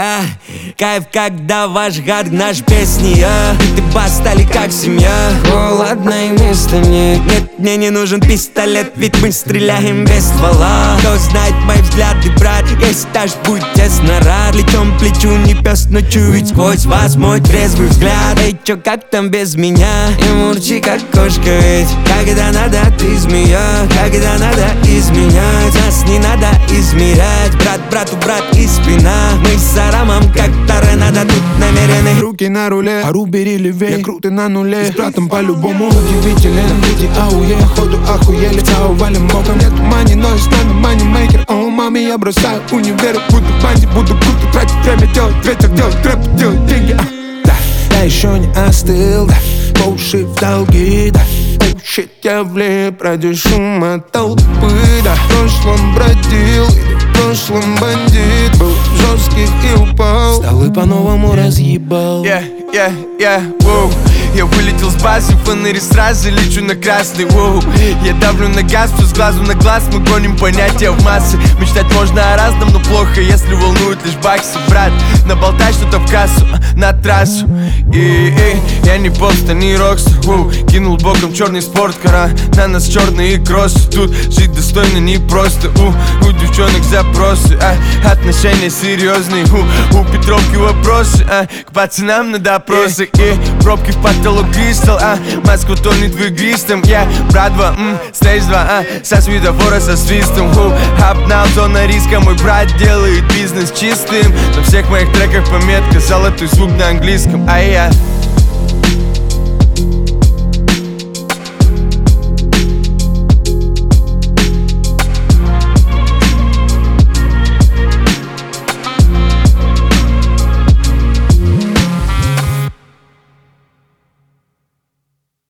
Кайф, когда ваш гард наш песни, Биты бас стали как семья. Холодно и места нет. Нет, мне не нужен пистолет, ведь мы стреляем без ствола. Кто знает мои взгляды, брат, есть стаж, будь тесно рад. Плечом к плечу не пес, но чует сквозь вас мой трезвый взгляд. Эй, чё, как там без меня? И мурчи, как кошка, ведь когда надо, ты змея. Когда надо изменять, нас не надо измерять. Брат брату брат и спина. Мы с Арамом как торнадо тут намерены. Руки на руле, ару бери левей. Я крутый на нуле, с братом по-любому удивителен. Види ауе, ходу охуели. Цау валим боком, нету мани, но и с нами манимейкер. О, маме, я бросаю универ. Буду банди, буду круто тратить время. Делать ветер, делать рэп, делать деньги. Да, я еще не остыл, да. Поуши в долги, да. Shit, я влип ради шума толпы, да. В прошлом бродил, в прошлом бандит. Был жестких и упал, столы по-новому разъебал. Воу. Я вылетел с базы, фонари сразу лечу на красный, воу. Я давлю на газ, все с глазу на глаз. Мы гоним понятия в массы. Мечтать можно о разном, но плохо, если волнуют лишь баксы. Брат, наболтай что-то в кассу, на трассу. Я не попста, не рокстер, воу. Кинул боком черный спорткара, на нас черные кроссы. Тут жить достойно непросто, у девчонок запросы, отношения серьезные, у Петровки вопросы, к пацанам на допросы. И пробки в потолок кристалл, Москва тонет в игристом. Я брат 2, стейдж 2, со светофора со свистом. Обнал, зона риска, мой брат делает бизнес чистым. На всех моих треках пометка, золотой звук на английском, я